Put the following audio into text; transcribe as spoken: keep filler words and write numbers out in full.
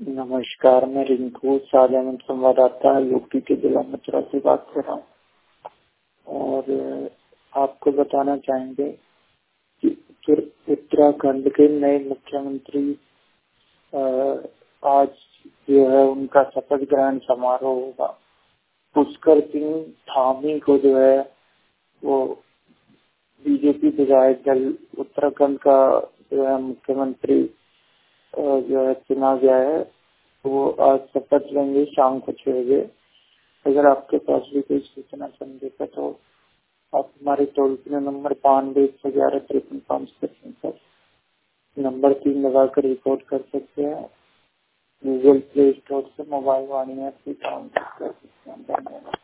नमस्कार, मैं रिंकू साझा में संवाददाता यूपी के जिला मथुरा से बात कर रहा हूँ और आपको बताना चाहेंगे कि उत्तराखंड के नए मुख्यमंत्री आज जो है उनका शपथ ग्रहण समारोह होगा। पुष्कर सिंह धामी को जो है वो बीजेपी विधायक दल उत्तराखंड का जो है मुख्यमंत्री जो है चुना गया है। वो आज शपथ लेंगे शाम को छह बजे। अगर आपके पास भी कोई सूचना संदेश है तो आप हमारे टोल फ्री नंबर बानवे एक सौ ग्यारह तिरपन पाँच तिरपन पर नंबर तीन लगाकर रिपोर्ट कर सकते हैं। गूगल प्ले स्टोर से मोबाइल वाणी ऐप भी डाउनलोड कर सकते हैं। धन्यवाद।